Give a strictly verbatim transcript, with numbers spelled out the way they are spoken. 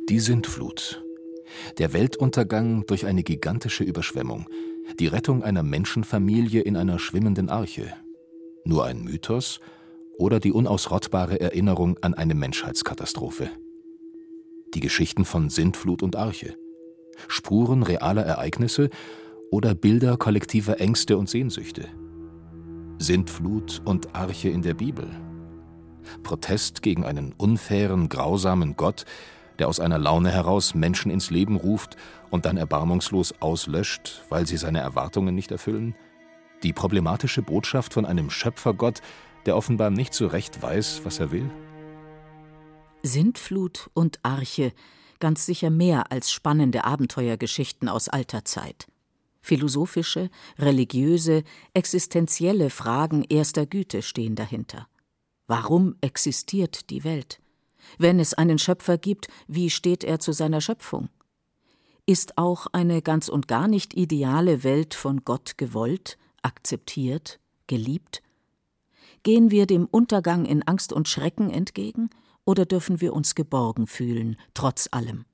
Die Sintflut. Der Weltuntergang durch eine gigantische Überschwemmung. Die Rettung einer Menschenfamilie in einer schwimmenden Arche. Nur ein Mythos oder die unausrottbare Erinnerung an eine Menschheitskatastrophe? Die Geschichten von Sintflut und Arche. Spuren realer Ereignisse oder Bilder kollektiver Ängste und Sehnsüchte? Sintflut und Arche in der Bibel. Protest gegen einen unfairen, grausamen Gott, der aus einer Laune heraus Menschen ins Leben ruft und dann erbarmungslos auslöscht, weil sie seine Erwartungen nicht erfüllen? Die problematische Botschaft von einem Schöpfergott, der offenbar nicht so recht weiß, was er will? Sintflut und Arche, ganz sicher mehr als spannende Abenteuergeschichten aus alter Zeit. Philosophische, religiöse, existenzielle Fragen erster Güte stehen dahinter. Warum existiert die Welt? Wenn es einen Schöpfer gibt, wie steht er zu seiner Schöpfung? Ist auch eine ganz und gar nicht ideale Welt von Gott gewollt, akzeptiert, geliebt? Gehen wir dem Untergang in Angst und Schrecken entgegen, oder dürfen wir uns geborgen fühlen, trotz allem?